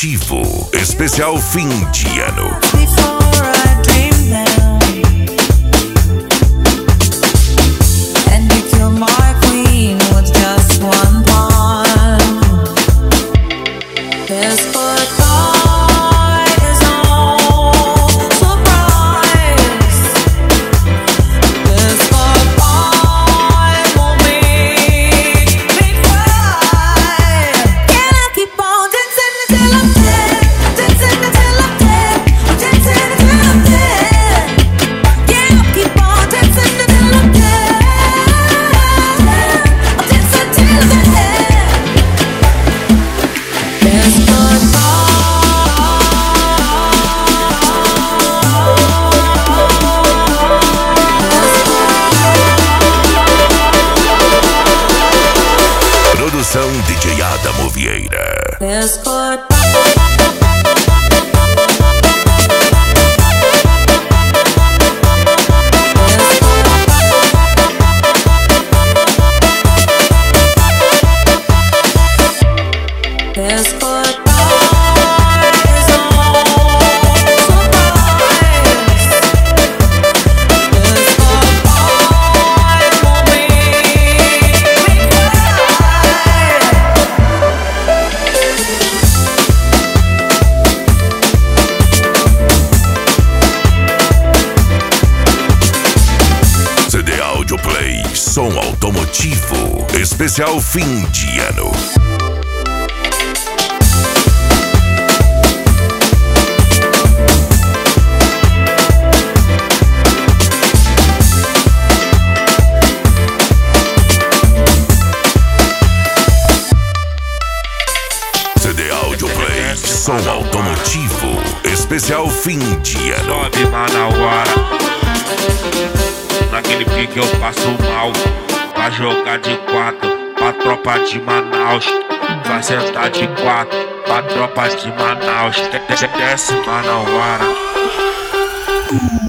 Automotivo, especial fim de ano. Produção DJ Adamo Vieira. Play, som automotivo, especial fim de ano. CD Audio Play, som automotivo, especial fim de ano. Sobe Manauara, naquele pique eu passo mal. Vai jogar de 4 pra tropa de Manaus. Vai sentar de 4 pra tropa de Manaus. Desce Manauara.